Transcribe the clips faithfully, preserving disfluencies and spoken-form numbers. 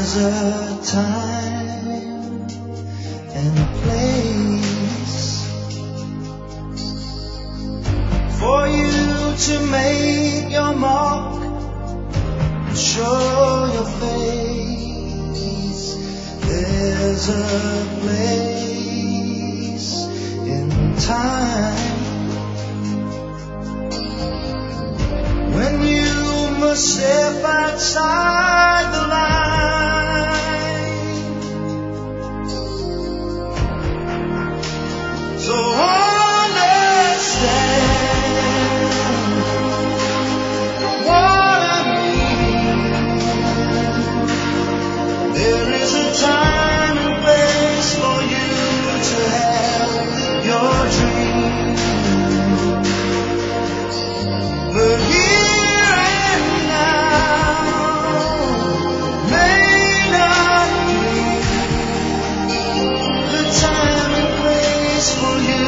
There's a time and a place for you to make your mark and show your face. There's a place in time when you must step outside the line. So understand what I mean. There is a time and place for you to have your dream. But here and now may not be the time and place for you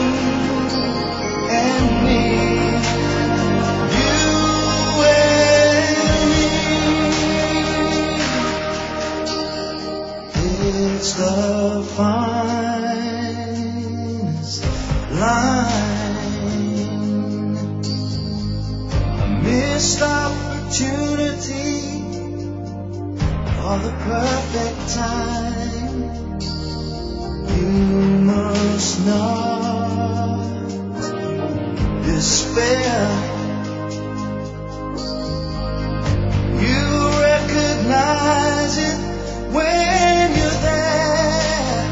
and me, you and me. It's the finest line, a missed opportunity for the perfect time. You must not despair. You recognize it when you're there.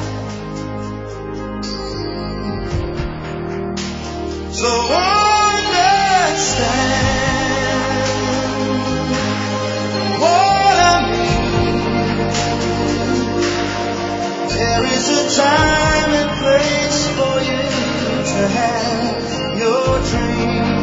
So understand what I mean. There is a time and place for you to have your dream.